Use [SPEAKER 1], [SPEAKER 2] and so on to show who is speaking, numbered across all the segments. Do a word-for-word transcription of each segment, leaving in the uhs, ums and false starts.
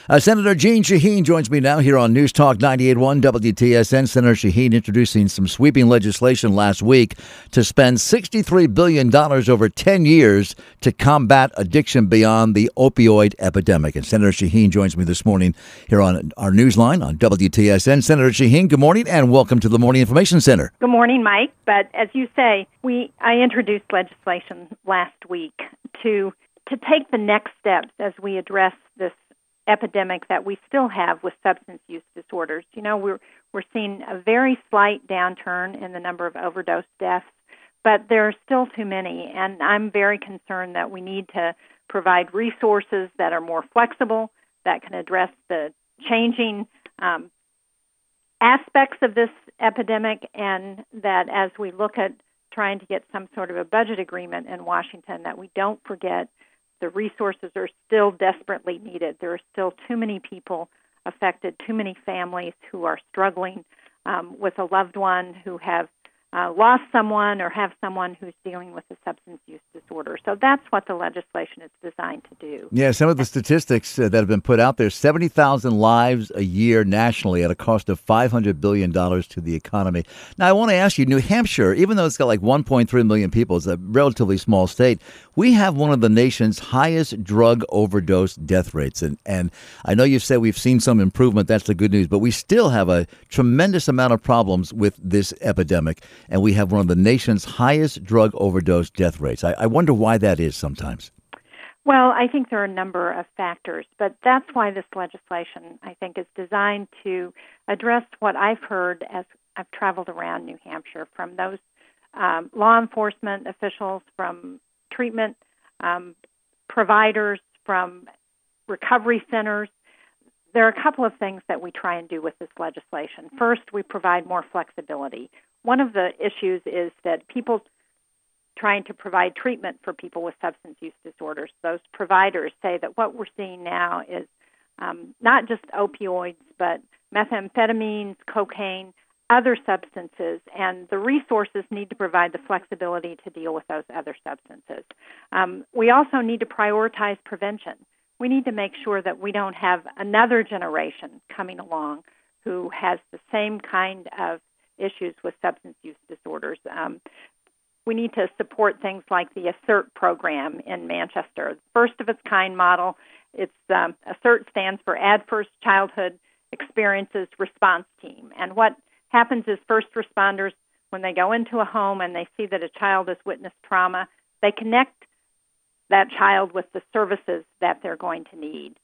[SPEAKER 1] Uh, Senator Jeanne Shaheen joins me now here on News Talk ninety-eight point one W T S N. Senator Shaheen introducing some sweeping legislation last week to spend sixty-three billion dollars over ten years to combat addiction beyond the opioid epidemic. And Senator Shaheen joins me this morning here on our Newsline on W T S N. Senator Shaheen, good morning and welcome to the Morning Information Center.
[SPEAKER 2] Good morning, Mike. But as you say, we I introduced legislation last week to to take the next steps as we address this epidemic that we still have with substance use disorders. You know, we're we're seeing a very slight downturn in the number of overdose deaths, but there are still too many, and I'm very concerned that we need to provide resources that are more flexible, that can address the changing um, aspects of this epidemic, and that as we look at trying to get some sort of a budget agreement in Washington, that we don't forget the resources are still desperately needed. There are still too many people affected, too many families who are struggling um, with a loved one, who have uh, lost someone or have someone who's dealing with a substance use disorder. So that's what the legislation is designed to do.
[SPEAKER 1] Yeah, some of the statistics uh, that have been put out there, seventy thousand lives a year nationally at a cost of five hundred billion dollars to the economy. Now, I want to ask you, New Hampshire, even though it's got like one point three million people, it's a relatively small state, we have one of the nation's highest drug overdose death rates. And, and I know you said we've seen some improvement. That's the good news. But we still have a tremendous amount of problems with this epidemic. And we have one of the nation's highest drug overdose death rates. I, I wonder why that is sometimes.
[SPEAKER 2] Well, I think there are a number of factors, but that's why this legislation, I think, is designed to address what I've heard as I've traveled around New Hampshire from those um, law enforcement officials, from treatment um, providers, from recovery centers. There are a couple of things that we try and do with this legislation. First, we provide more flexibility. One of the issues is that people trying to provide treatment for people with substance use disorders, those providers say that what we're seeing now is um, not just opioids, but methamphetamines, cocaine, other substances, and the resources need to provide the flexibility to deal with those other substances. Um, we also need to prioritize prevention. We need to make sure that we don't have another generation coming along who has the same kind of issues with substance use disorders. Um, we need to support things like the ASSERT program in Manchester, first of its kind model. It's um, ASSERT stands for Adverse Childhood Experiences Response Team. And what happens is first responders, when they go into a home and they see that a child has witnessed trauma, they connect that child with the services that they're going to need.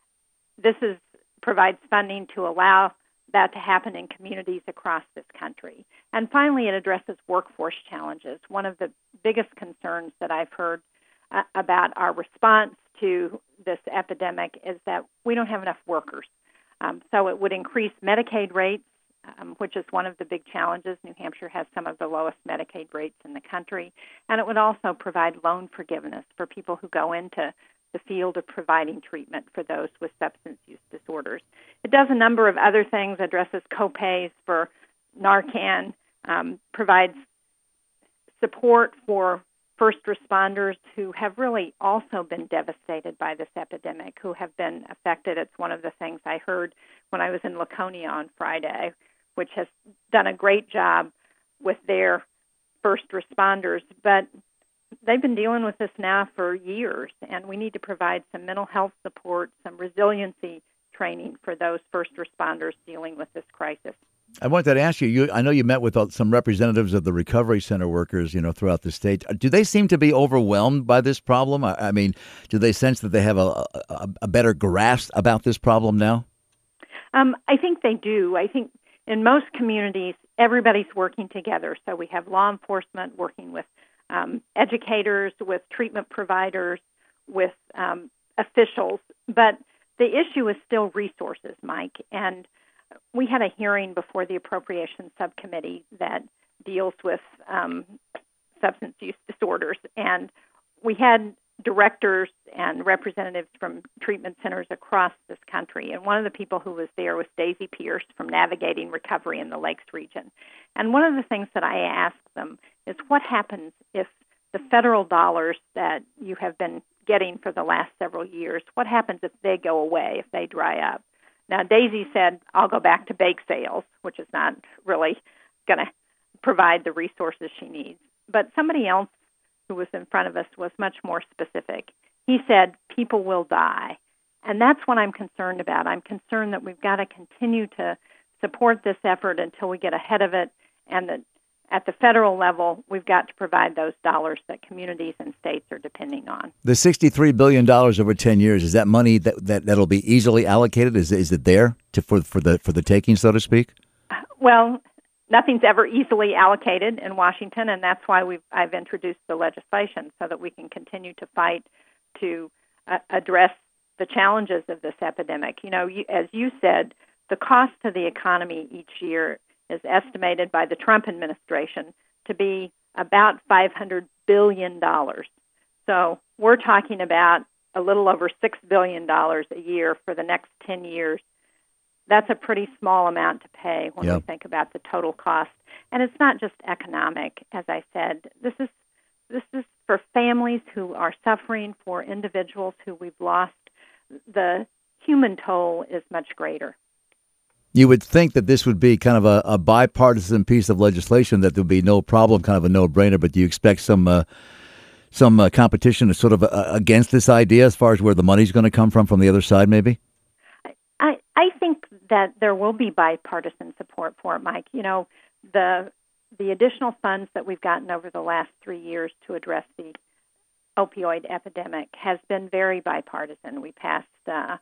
[SPEAKER 2] This is provides funding to allow that to happen in communities across this country. And finally, it addresses workforce challenges. One of the biggest concerns that I've heard uh, about our response to this epidemic is that we don't have enough workers. Um, so it would increase Medicaid rates, um, which is one of the big challenges. New Hampshire has some of the lowest Medicaid rates in the country. And it would also provide loan forgiveness for people who go into the field of providing treatment for those with substance use disorders. It does a number of other things, addresses copays for Narcan, um, provides support for first responders who have really also been devastated by this epidemic, who have been affected. It's one of the things I heard when I was in Laconia on Friday, which has done a great job with their first responders. But they've been dealing with this now for years, and we need to provide some mental health support, some resiliency training for those first responders dealing with this crisis.
[SPEAKER 1] I wanted to ask you, you I know you met with uh, some representatives of the recovery center workers, you know, throughout the state. Do they seem to be overwhelmed by this problem? I, I mean, do they sense that they have a, a, a better grasp about this problem now?
[SPEAKER 2] Um, I think they do. I think in most communities, everybody's working together. So we have law enforcement working with um, educators, with treatment providers, with um, officials. But the issue is still resources, Mike. And we had a hearing before the Appropriations Subcommittee that deals with um, substance use disorders. And we had directors and representatives from treatment centers across this country. And one of the people who was there was Daisy Pierce from Navigating Recovery in the Lakes region. And one of the things that I asked them is what happens if the federal dollars that you have been getting for the last several years. What happens if they go away, if they dry up? Now, Daisy said, I'll go back to bake sales, which is not really going to provide the resources she needs. But somebody else who was in front of us was much more specific. He said, people will die. And that's what I'm concerned about. I'm concerned that we've got to continue to support this effort until we get ahead of it, and that at the federal level, we've got to provide those dollars that communities and states are depending on.
[SPEAKER 1] The sixty-three billion dollars over ten years, is that money that, that, that'll be easily allocated? Is is it there to, for, for the for the taking, so to speak?
[SPEAKER 2] Well, nothing's ever easily allocated in Washington, and that's why we've I've introduced the legislation so that we can continue to fight to uh, address the challenges of this epidemic. You know, you, as you said, the cost to the economy each year is estimated by the Trump administration to be about five hundred billion dollars. So we're talking about a little over six billion dollars a year for the next ten years. That's a pretty small amount to pay when
[SPEAKER 1] yep.
[SPEAKER 2] we think about the total cost. And it's not just economic, as I said. This is this is for families who are suffering, for individuals who we've lost. The human toll is much greater.
[SPEAKER 1] You would think that this would be kind of a, a bipartisan piece of legislation, that there would be no problem, kind of a no-brainer, but do you expect some uh, some uh, competition sort of uh, against this idea as far as where the money's going to come from, from the other side maybe?
[SPEAKER 2] I, I think that there will be bipartisan support for it, Mike. You know, the the additional funds that we've gotten over the last three years to address the opioid epidemic has been very bipartisan. We passed uh,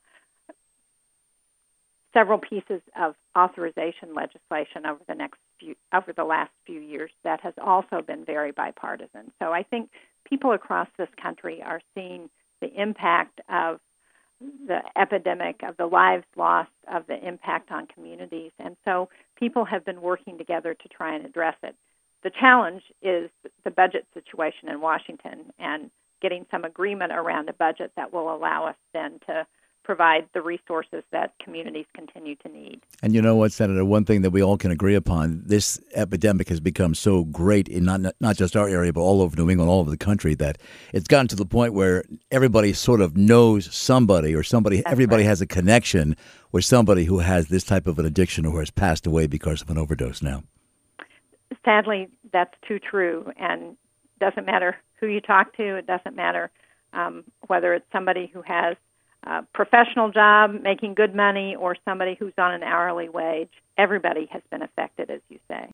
[SPEAKER 2] several pieces of authorization legislation over the next few, over the last few years that has also been very bipartisan. So I think people across this country are seeing the impact of the epidemic, of the lives lost, of the impact on communities. And so people have been working together to try and address it. The challenge is the budget situation in Washington and getting some agreement around a budget that will allow us then to provide the resources that communities continue to need.
[SPEAKER 1] And you know what, Senator, one thing that we all can agree upon, this epidemic has become so great in not not just our area, but all over New England, all over the country, that it's gotten to the point where everybody sort of knows somebody, or somebody,
[SPEAKER 2] That's
[SPEAKER 1] everybody
[SPEAKER 2] right.
[SPEAKER 1] has a connection with somebody who has this type of an addiction or has passed away because of an overdose now.
[SPEAKER 2] Sadly, that's too true, and doesn't matter who you talk to. It doesn't matter um, whether it's somebody who has a professional job making good money or somebody who's on an hourly wage. Everybody has been affected, as you say.